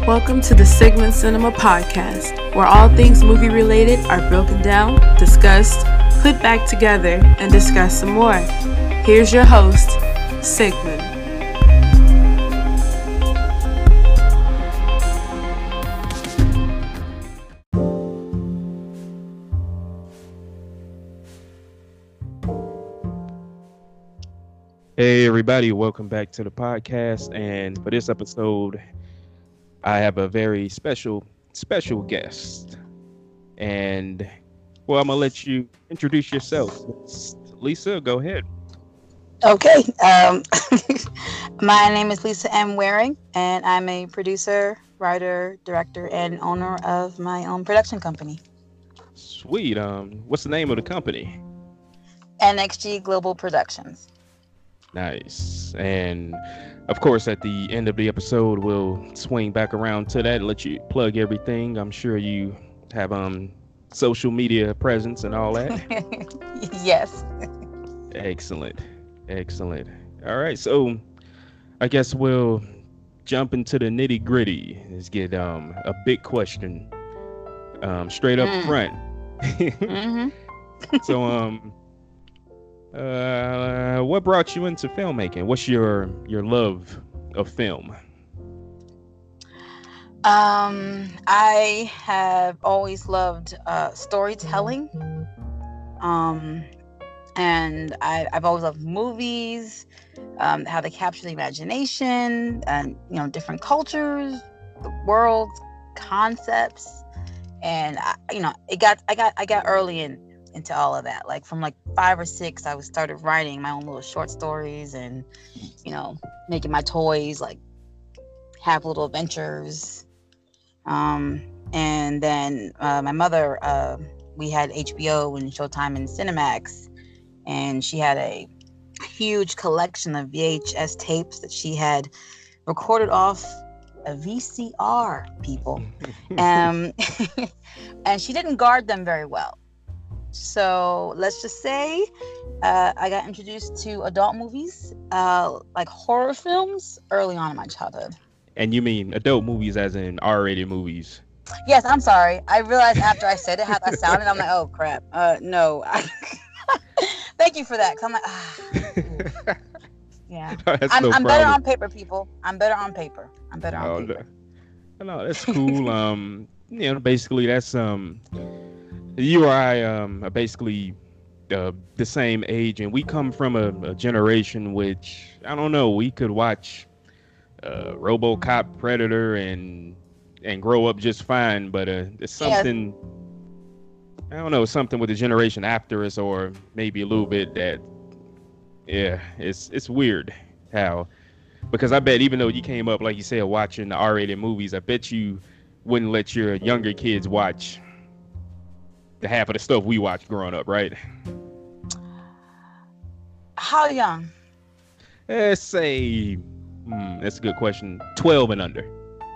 Welcome to the Sigmund Cinema Podcast, where all things movie related are broken down, discussed, put back together, and discussed some more. Here's your host, Sigmund. Hey everybody, welcome back to the podcast. And for this episode, I have a very special guest. And well, I'm gonna let you introduce yourself. Lisa, go ahead. Okay. My name is Lisa M. Waring, and I'm a producer, writer, director, and owner of my own production company. Sweet. What's the name of the company? NXG Global Productions. Nice. And of course, at the end of the episode, we'll swing back around to that and let you plug everything. I'm sure you have social media presence and all that. Yes. Excellent. All right, so I guess we'll jump into the nitty gritty. Let's get a big question straight up front. Mm-hmm. So what brought you into filmmaking? What's your love of film? I have always loved storytelling. And I've always loved movies, how they capture the imagination, and different cultures, the worlds, concepts, and I got early into all of that. Like from 5 or 6, I started writing my own little short stories and making my toys, have little adventures. And then my mother, we had HBO and Showtime and Cinemax, and she had a huge collection of VHS tapes that she had recorded off a VCR, people. And she didn't guard them very well. So let's just say I got introduced to adult movies, like horror films, early on in my childhood. And you mean adult movies as in R-rated movies? Yes, I'm sorry. I realized after I said it how that sounded. I'm like, oh crap. No. Thank you for that. 'Cause I'm like, yeah. I'm better on paper, people. I'm better on paper. Paper. No, that's cool. Basically that's you or I are basically the same age, and we come from a generation which, I don't know, we could watch RoboCop, Predator, and grow up just fine, but it's something, I don't know, something with the generation after us, or maybe a little bit that, it's weird how, because I bet even though you came up, like you said, watching the R-rated movies, I bet you wouldn't let your younger kids watch the half of the stuff we watched growing up, right? How young? Let's say, that's a good question. 12 and under.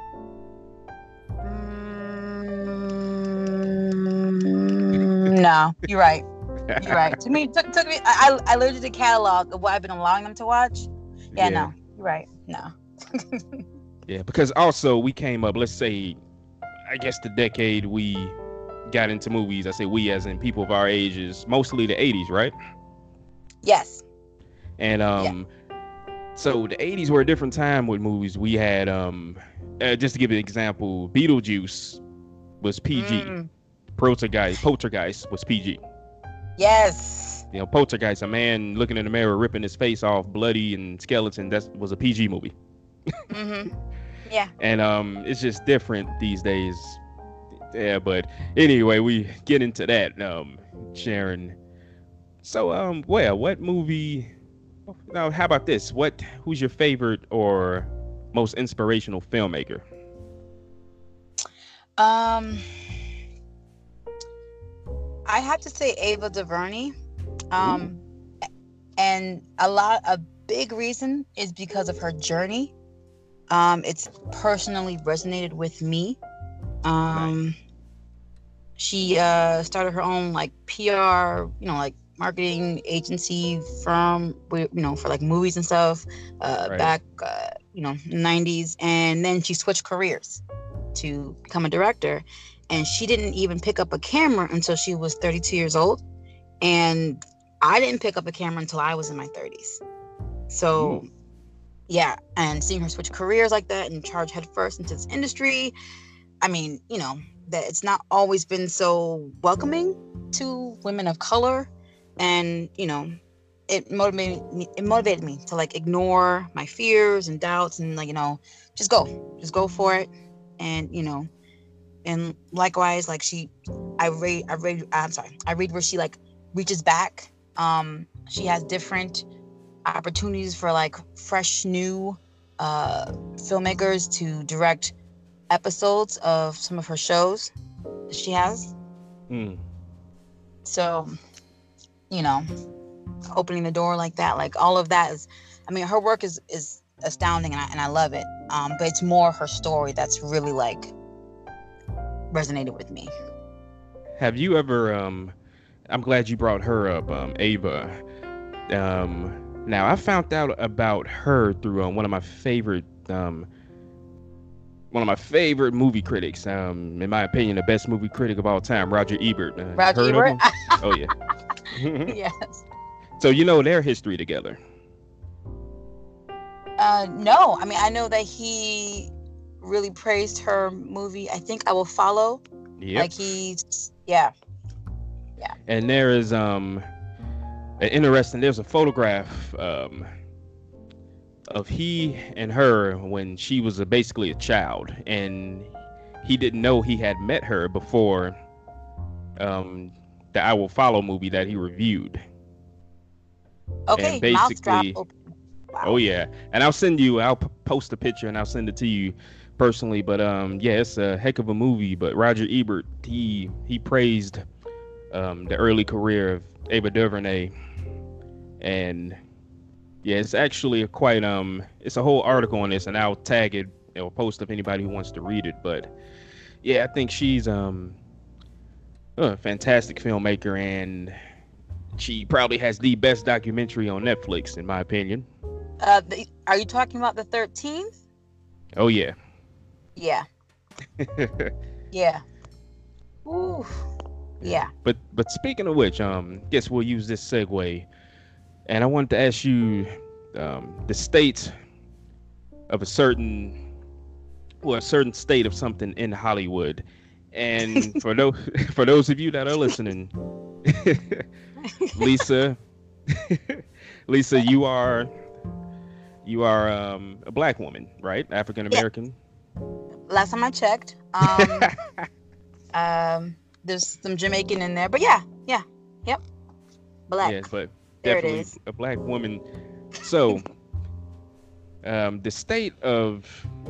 No, you're right. To me, took me. I looked at the catalog of what I've been allowing them to watch. Yeah. No, you're right. No. Yeah, because also we came up, let's say, I guess the decade we got into movies, I say we as in people of our age, is mostly the 80s, right? Yes. And so the 80s were a different time with movies. We had just to give an example, Beetlejuice was PG. Poltergeist was PG. Yes. Poltergeist, a man looking in the mirror ripping his face off, bloody and skeleton, that was a PG movie. Mm-hmm. Yeah. And it's just different these days. Yeah, but anyway, we get into that, Sharon. So, what movie? Now, how about this? Who's your favorite or most inspirational filmmaker? I have to say Ava DuVernay. And a big reason is because of her journey. It's personally resonated with me. Nice. She started her own PR, marketing agency from, for movies and stuff, right. Back, 90s. And then she switched careers. to become a director, and she didn't even pick up a camera until she was 32 years old, and I didn't pick up a camera until I was in my 30s. So yeah, and seeing her switch careers like that and charge headfirst into this industry, I mean, you know, that it's not always been so welcoming to women of color, and you know, it motivated me to like ignore my fears and doubts and like, you know, just go for it. And you know, and likewise, like I read where she like reaches back. She has different opportunities for like fresh new filmmakers to direct episodes of some of her shows that she has. So, you know, opening the door like that, like all of that is, I mean, her work is astounding, and I love it. But it's more her story that's really like resonated with me. Have you ever I'm glad you brought her up, Ava. Now I found out about her through one of my favorite movie critics, in my opinion, the best movie critic of all time, Roger Ebert. Roger Ebert? Oh yeah. Yes. So you know their history together? No, I mean, I know that he really praised her movie, I Think I Will Follow. Yeah. Like yeah. And there is there's a photograph of he and her when she was basically a child, and he didn't know he had met her before the I Will Follow movie that he reviewed. Okay, and basically, wow. Oh yeah, and I'll post a picture and I'll send it to you personally, but yeah, it's a heck of a movie. But Roger Ebert, he praised the early career of Ava DuVernay, and yeah, it's actually it's a whole article on this, and I'll tag it or post if anybody who wants to read it. But yeah, I think she's a fantastic filmmaker, and she probably has the best documentary on Netflix, in my opinion. Are you talking about the 13th? Oh yeah. Yeah. Yeah. Ooh. Yeah. But speaking of which, guess we'll use this segue, and I wanted to ask you the state of a certain state of something in Hollywood, and for those of you that are listening, Lisa, you are a black woman, right? African American. Yeah. Last time I checked, there's some Jamaican in there, but yep, black. Yeah, but there definitely it is. A black woman. So, the state of,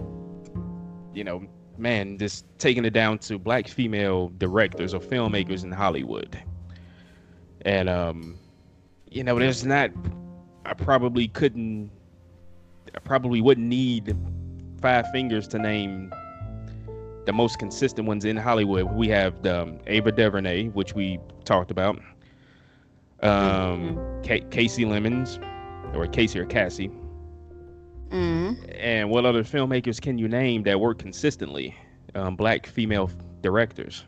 just taking it down to black female directors or filmmakers in Hollywood, and there's not. I probably wouldn't need 5 fingers to name the most consistent ones in Hollywood. We have Ava DuVernay, which we talked about. Casey Lemons, or Casey or Cassie. And what other filmmakers can you name that work consistently? Black female directors.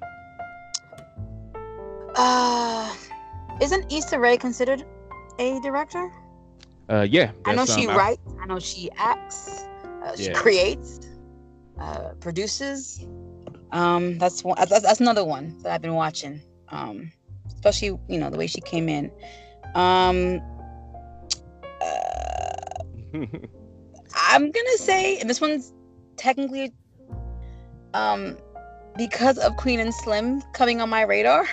Isn't Issa Rae considered a director? Yeah. I know she writes. I know she acts. She creates, produces. That's one. That's another one that I've been watching. Especially the way she came in. I'm gonna say, and this one's technically, because of Queen and Slim coming on my radar.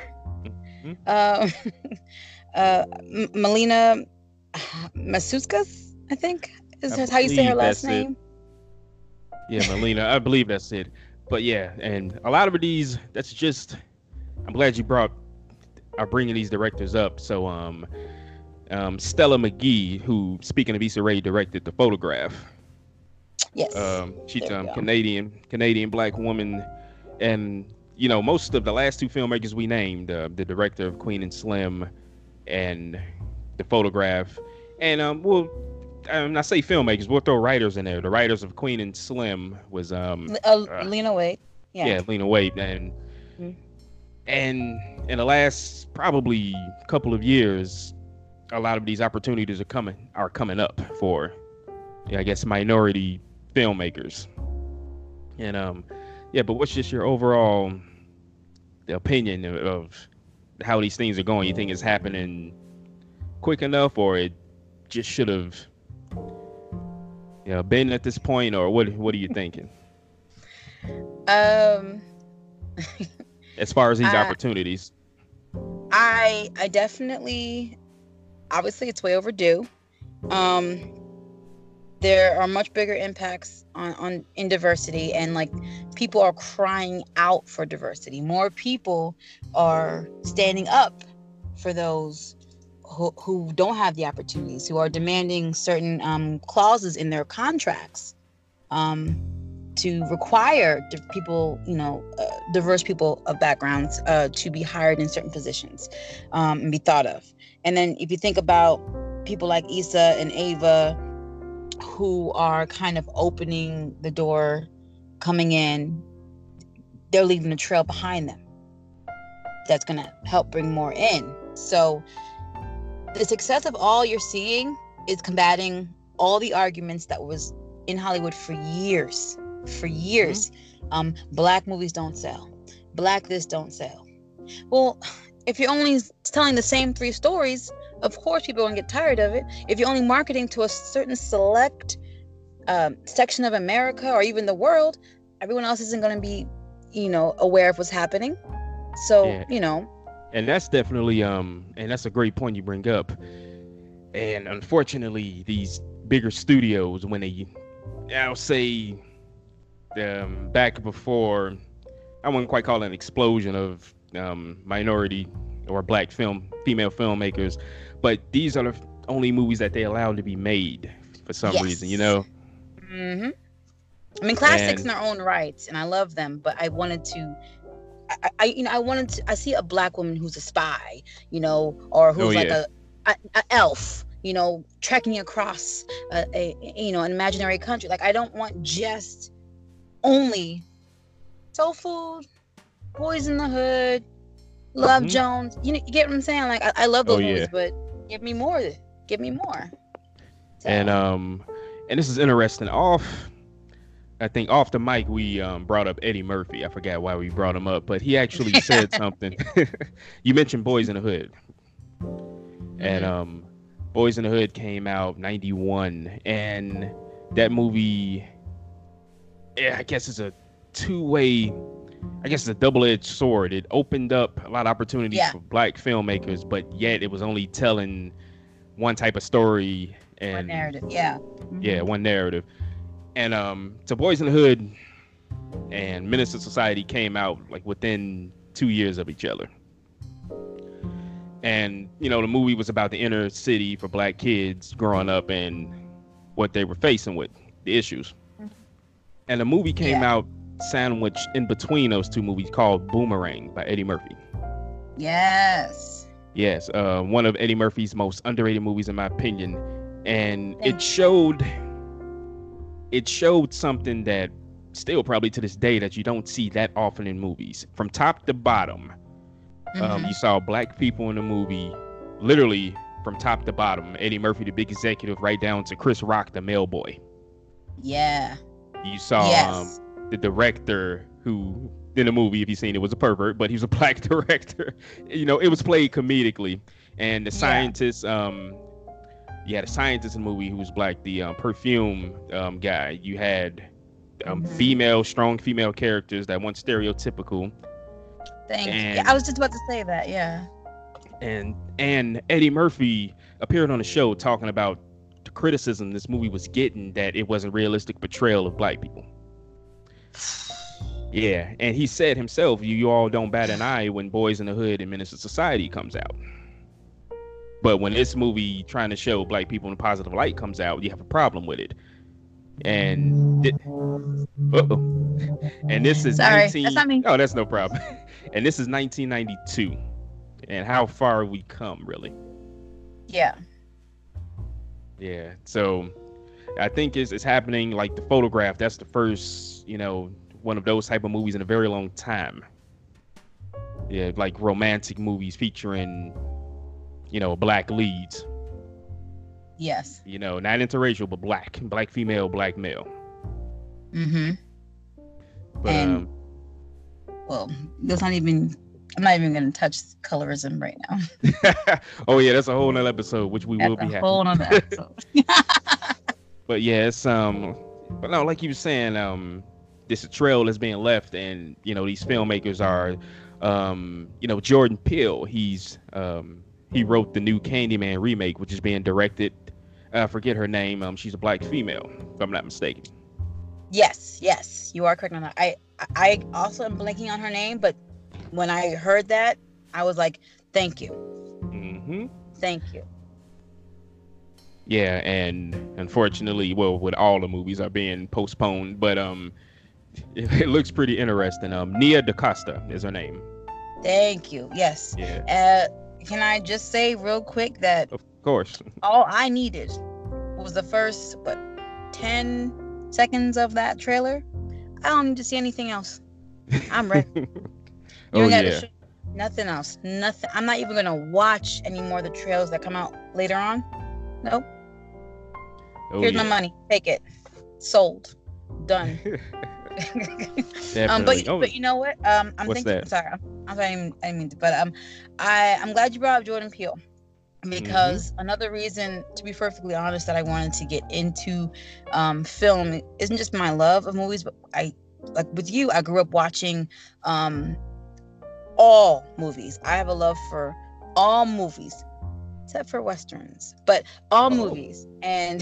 Melina Matsoukas, I think is how you say her last name. Yeah, Melina, I believe that's it. But yeah, and a lot of these, that's just. I'm glad you are bringing these directors up. So, Stella McGee, who, speaking of Issa Rae, directed The Photograph. Yes. She's Canadian black woman, and most of the last 2 filmmakers we named, the director of Queen and Slim, and The Photograph, and I say filmmakers, we'll throw writers in there. The writers of Queen and Slim was Lena Waithe. Yeah. Lena Waithe, and Mhm. and in the last probably couple of years, a lot of these opportunities are coming up for, I guess, minority filmmakers. And but what's just your overall opinion of how these things are going? You think it's happening quick enough, or it just should have been at this point, or what are you thinking Um, as far as these I opportunities? I definitely, obviously it's way overdue. Um, there are much bigger impacts on in diversity, and like people are crying out for diversity. More people are standing up for those who don't have the opportunities, who are demanding certain clauses in their contracts to require people, diverse people of backgrounds to be hired in certain positions and be thought of. And then if you think about people like Issa and Ava, who are kind of opening the door, coming in, they're leaving a trail behind them that's going to help bring more in. So the success of all you're seeing is combating all the arguments that was in Hollywood for years. Black movies don't sell. Black this don't sell. Well, if you're only telling the same 3 stories, of course people are going to get tired of it. If you're only marketing to a certain select section of America or even the world, everyone else isn't going to be, aware of what's happening. So, And that's definitely and that's a great point you bring up. And unfortunately, these bigger studios, when I'll say back before, I wouldn't quite call it an explosion of minority or black female filmmakers, but these are the only movies that they allowed to be made for some reason, Mm-hmm. I mean, classics in their own rights, and I love them, but I wanted to. I see a black woman who's a spy, or who's a elf, trekking across an imaginary country. Like, I don't want just only Soul Food, Boys in the Hood, Love Jones. You get what I'm saying? Like, I love those movies, but give me more. Give me more. So. And this is interesting. I think off the mic we brought up Eddie Murphy. I forgot why we brought him up, but he actually said something. You mentioned Boys in the Hood, and Boys in the Hood came out '91, and that movie, I guess it's a two-way. I guess it's a double-edged sword. It opened up a lot of opportunities for black filmmakers, but yet it was only telling one type of story and one narrative. One narrative. And so Boys in the Hood and Menace to Society came out like within 2 years of each other. And the movie was about the inner city for black kids growing up and what they were facing with, the issues. And the movie came out sandwiched in between those two movies called Boomerang by Eddie Murphy. Yes, one of Eddie Murphy's most underrated movies in my opinion. And it showed something that still probably to this day that you don't see that often in movies. From top to bottom, you saw black people in the movie, literally from top to bottom. Eddie Murphy, the big executive, right down to Chris Rock, the mail boy. Yeah. You saw the director, who in the movie, if you've seen it, was a pervert, but he was a black director. It was played comedically. And the scientist, the scientist in the movie who was black, the perfume guy. You had strong female characters that weren't stereotypical. Thank you. Yeah, I was just about to say that, yeah. And Eddie Murphy appeared on the show talking about the criticism this movie was getting, that it wasn't realistic portrayal of black people. Yeah, and he said himself, you all don't bat an eye when Boys in the Hood and Menace to Society comes out. But when this movie trying to show black people in a positive light comes out, you have a problem with it. And and this is that's not me. Oh, that's no problem. And this is 1992. And how far we come, really. Yeah. So I think it's happening. Like The Photograph, that's the first, one of those type of movies in a very long time. Yeah, like romantic movies featuring, black leads. Yes. Not interracial, but black female, black male. Mm-hmm. But and well, I'm not even going to touch colorism right now. Oh yeah, that's a whole nother episode, which we will be having. A whole nother episode. But yeah, it's but no, like you were saying, this trail is being left, and these filmmakers are, Jordan Peele. He wrote the new Candyman remake, which is being directed. I forget her name. She's a black female, if I'm not mistaken. Yes, you are correct on that. I also am blanking on her name, but when I heard that, I was like, thank you. Mm-hmm. Thank you. Yeah, and unfortunately, with all the movies are being postponed, but it looks pretty interesting. Nia DaCosta is her name. Thank you. Yes. Yeah. Can I just say real quick that of course all I needed was the first 10 seconds of that trailer. I don't need to see anything else. I'm ready. Nothing else. Nothing. I'm not even gonna watch any more of the trailers that come out later on. Nope. Here's my money. Take it. Sold. Done. But you know what? I'm thinking. That? Sorry. I didn't mean to. But I'm glad you brought up Jordan Peele, because another reason, to be perfectly honest, that I wanted to get into film isn't just my love of movies, but like with you, I grew up watching all movies. I have a love for all movies, except for Westerns, but all movies. And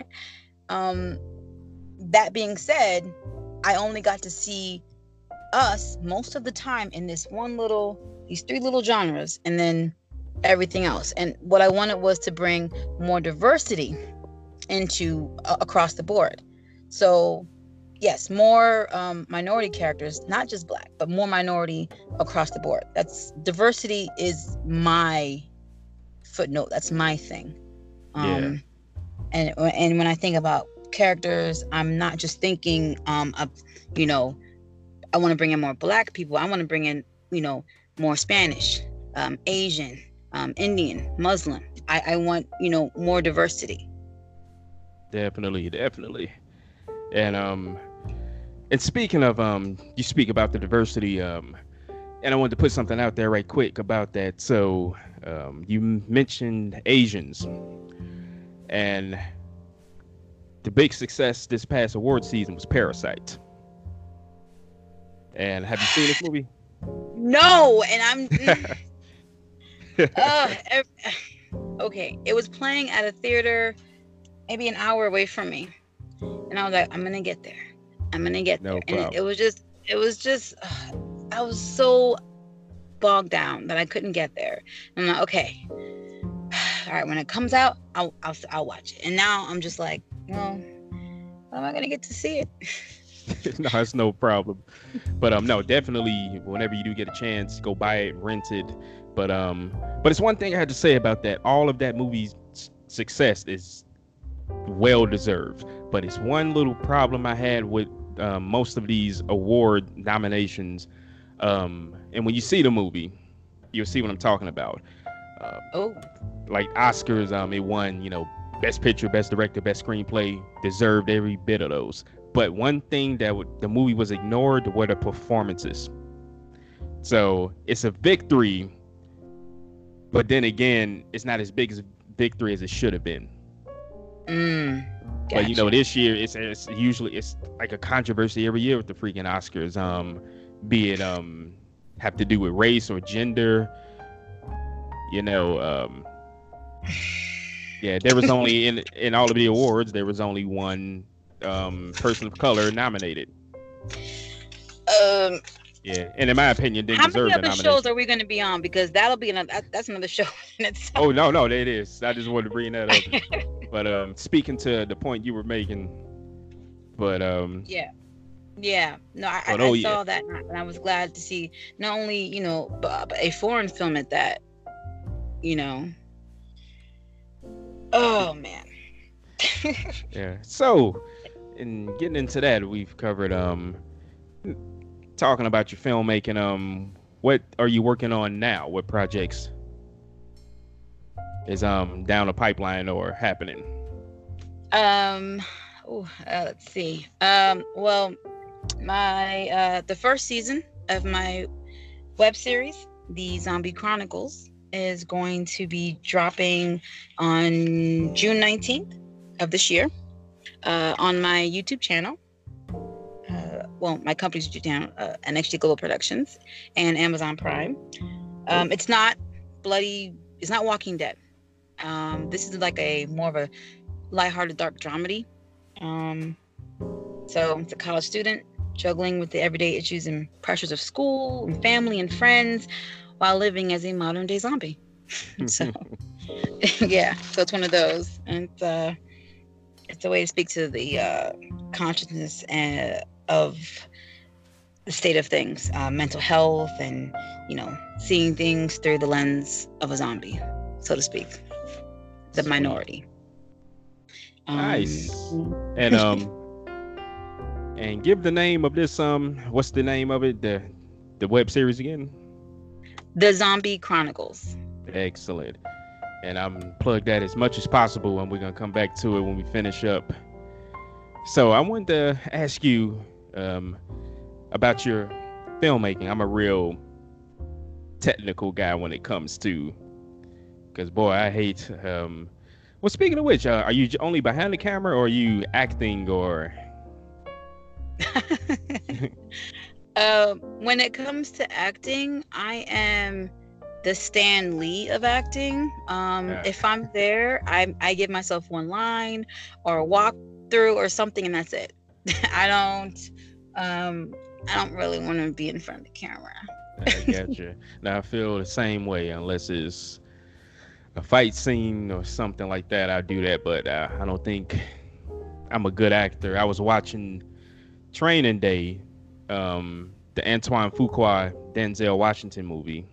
that being said, I only got to see us most of the time in these 3 little genres, and then everything else. And what I wanted was to bring more diversity into across the board. So yes, more minority characters, not just black, but more minority across the board. That's diversity is my footnote. That's my thing. And when I think about characters, I'm not just thinking I want to bring in more black people. I want to bring in more Spanish, Asian, Indian, Muslim. I want more diversity. Definitely. And speaking of you speak about the diversity, and I wanted to put something out there right quick about that. So you mentioned Asians, and the big success this past award season was Parasite. And have you seen this movie? No, and okay. It was playing at a theater maybe an hour away from me, and I was like, I'm gonna get there. No and problem. it was just I was so bogged down that I couldn't get there. And I'm like, okay, all right, when it comes out, I'll watch it. And now I'm just like, well, how am I gonna get to see it? No, it's no problem. But no, definitely whenever you do get a chance, go buy it, rent it. But it's one thing I had to say about that. All of that movie's success is well deserved. But it's one little problem I had with most of these award nominations. And when you see the movie, you'll see what I'm talking about. Like Oscars, it won, Best Picture, Best Director, Best Screenplay, deserved every bit of those. But one thing that the movie was ignored were the performances. So it's a victory, but then again, it's not as big as a victory as it should have been. Gotcha. But this year, it's usually like a controversy every year with the freaking Oscars. Be it have to do with race or gender. There was only in all of the awards, there was only one person of color nominated. And in my opinion, didn't deserve the nomination. How many other shows are we going to be on? Because that'll be that's another show in itself. Oh no, it is. I just wanted to bring that up. But speaking to the point you were making, but no, I saw that, and I was glad to see not only a foreign film at that. Oh man. Yeah. So, in getting into that, we've covered talking about your filmmaking, what are you working on now? What projects is down the pipeline or happening? Let's see. Well, my the first season of my web series, The Zombie Chronicles, is going to be dropping on June 19th of this year on my YouTube channel. Well, my company's YouTube channel, NXG Global Productions, and Amazon Prime. It's not bloody. It's not Walking Dead. This is like a more of a lighthearted dark dramedy. So it's a college student juggling with the everyday issues and pressures of school and family and friends while living as a modern day zombie. So yeah, so it's one of those, and it's a way to speak to the consciousness of the state of things, mental health, and seeing things through the lens of a zombie, so to speak, the minority. Nice. And give the name of this what's the name of it, the web series again? The Zombie Chronicles. Excellent. And I'm plugged that as much as possible, and we're gonna come back to it when we finish up. So I wanted to ask you about your filmmaking. I'm a real technical guy when it comes to, because boy, I hate well, speaking of which, are you only behind the camera, or are you acting, or when it comes to acting, I am the Stan Lee of acting. If I'm there, I give myself one line or a walk through or something, and that's it. I don't really want to be in front of the camera. I gotcha. Now I feel the same way, unless it's a fight scene or something like that. I'll do that, but I don't think I'm a good actor. I was watching Training Day, the Antoine Fuqua Denzel Washington movie,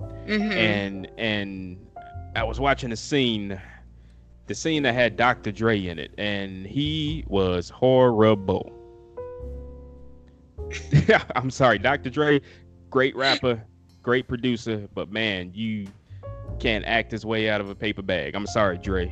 and I was watching the scene that had Dr. Dre in it, and he was horrible. I'm sorry, Dr. Dre, great rapper, great producer, but man, you can't act his way out of a paper bag. I'm sorry, Dre.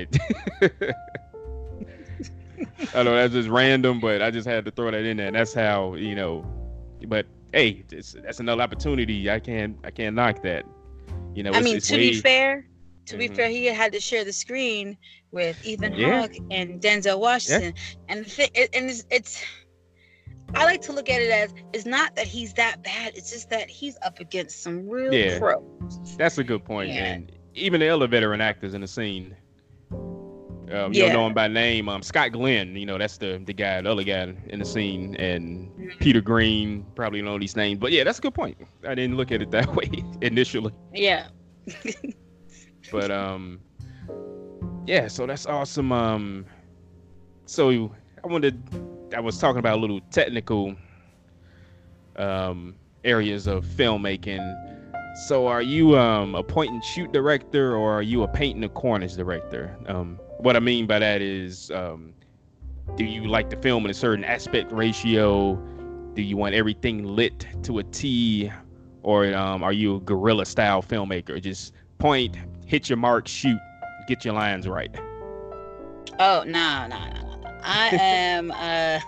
I know that's just random, but I just had to throw that in there. And that's how, but hey, that's another opportunity. I can't knock that. I mean, to be fair, he had to share the screen with Ethan Hawke and Denzel Washington. And it's I like to look at it as, it's not that he's that bad, it's just that he's up against some real pros. That's a good point. And even the other veteran actors in the scene, you don't know him by name. Scott Glenn, that's the guy, the other guy in the scene, and Peter Green, probably know these names. But yeah, that's a good point. I didn't look at it that way initially. Yeah. But so that's awesome. So I was talking about a little technical areas of filmmaking. So are you a point and shoot director, or are you a paint in the corners director? What I mean by that is, do you like to film in a certain aspect ratio? Do you want everything lit to a T? Or are you a guerrilla style filmmaker? Just point, hit your mark, shoot, get your lines right. Oh, no. I am, I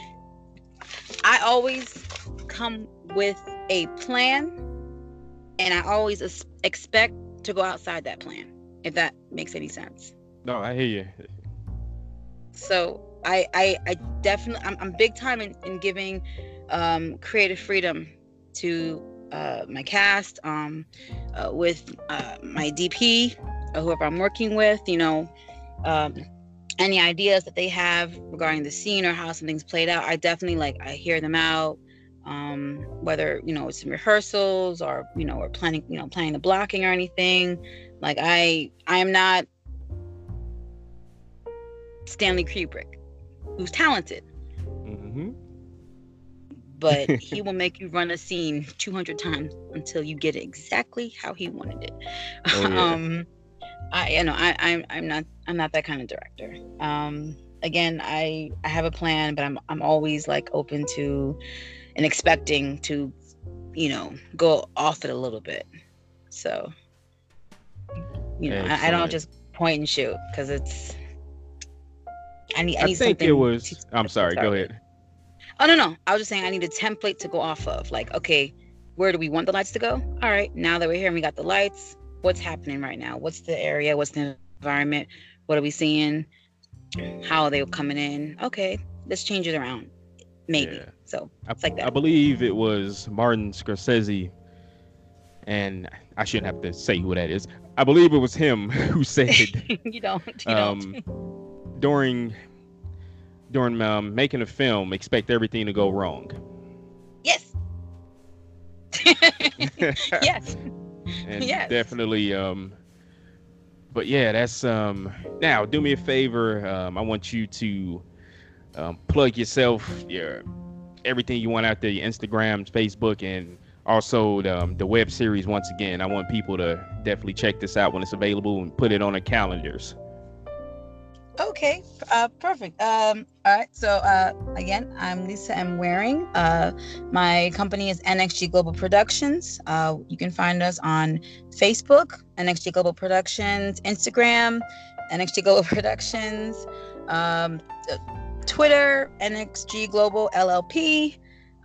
always come with a plan, and I always expect to go outside that plan, if that makes any sense. No, I hear you. So I definitely, I'm big time in giving creative freedom to my cast, with my DP, whoever I'm working with, any ideas that they have regarding the scene or how something's played out. I definitely I hear them out, whether it's in rehearsals or or planning the blocking or anything. I am not Stanley Kubrick, who's talented, but he will make you run a scene 200 times until you get it exactly how he wanted it. I'm not that kind of director. Again, I have a plan, but I'm always open to and expecting to, go off it a little bit. So, I don't just point and shoot, because it's. I need I think something. it was. I'm sorry. Go ahead. Oh no! I was just saying I need a template to go off of. Like, okay, where do we want the lights to go? All right, now that we're here and we got the lights, what's happening right now? What's the area? What's the environment? What are we seeing? How are they coming in? Okay, let's change it around. Maybe. Yeah. So it's like that. I believe it was Martin Scorsese, and I shouldn't have to say who that is. I believe it was him who said you don't. During making a film, expect everything to go wrong. Yes. Yes. And yes. Definitely. But yeah, that's now do me a favor. I want you to plug yourself, everything you want out there, your Instagram, Facebook, and also the web series. Once again, I want people to definitely check this out when it's available and put it on their calendars. Okay, perfect. All right, so again, I'm Lisa M. Waring. My company is NXG Global Productions. You can find us on Facebook, NXG Global Productions, Instagram, NXG Global Productions, Twitter, NXG Global LLP.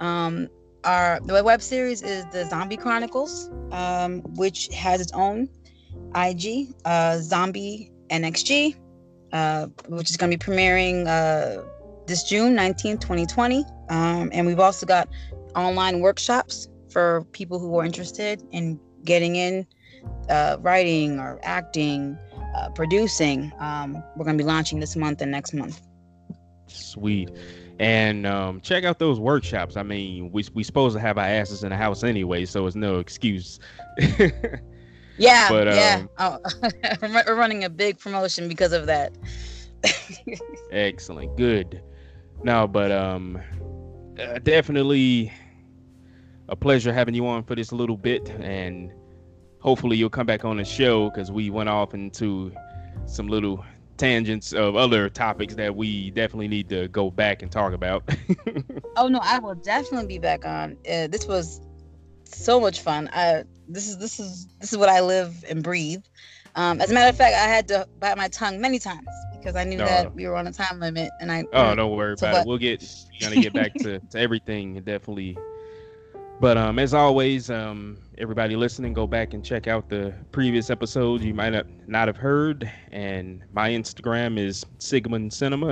The web series is the Zombie Chronicles, which has its own IG, Zombie NXG. Which is going to be premiering this June 19th, 2020. And we've also got online workshops for people who are interested in getting in writing or acting, producing. We're going to be launching this month and next month. Sweet. And check out those workshops. I mean, we supposed to have our asses in the house anyway, so it's no excuse. Yeah, but, we're running a big promotion because of that. Excellent, good. No, but definitely a pleasure having you on for this little bit, and hopefully you'll come back on the show, because we went off into some little tangents of other topics that we definitely need to go back and talk about. Oh no, I will definitely be back on. This was so much fun. This is what I live and breathe. As a matter of fact, I had to bite my tongue many times because I knew that we were on a time limit, and I. Oh, don't worry about it. Gonna get back to everything, definitely. But as always, everybody listening, go back and check out the previous episodes you might not have heard. And my Instagram is Sigmund Cinema.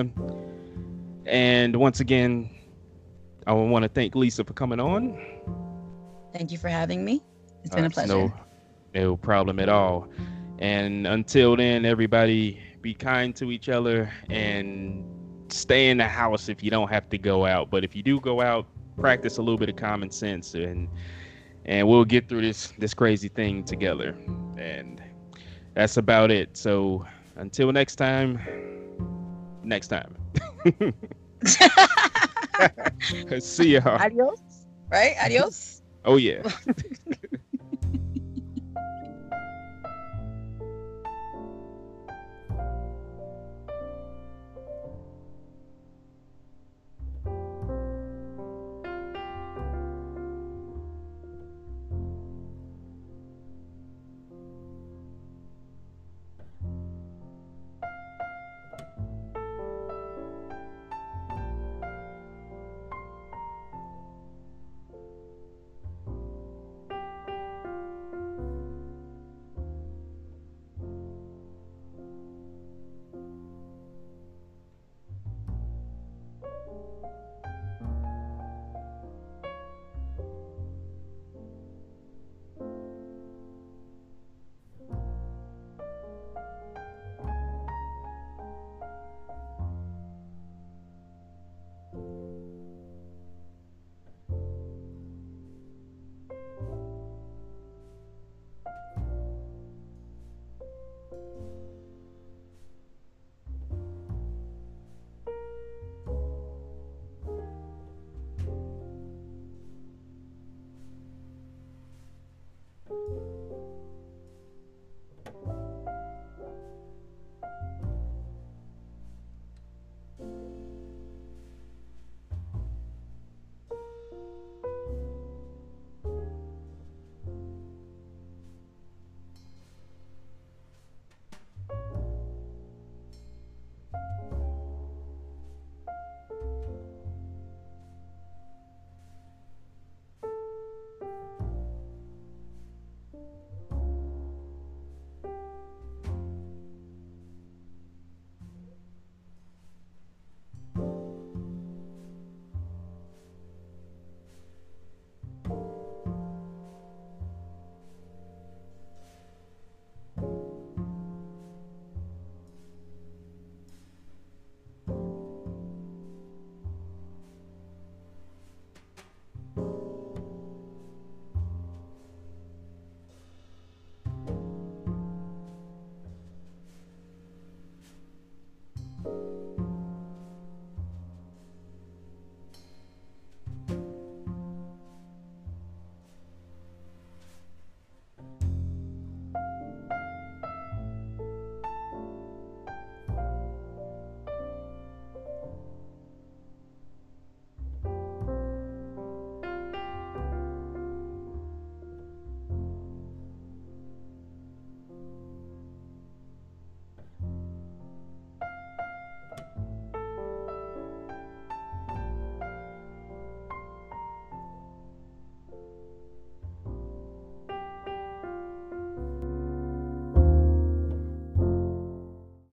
And once again, I want to thank Lisa for coming on. Thank you for having me. It's been a pleasure. No problem at all. And until then, everybody be kind to each other and stay in the house if you don't have to go out. But if you do go out, practice a little bit of common sense, and we'll get through this crazy thing together. And that's about it. So until next time. See y'all. Adios. Right? Adios. Oh yeah.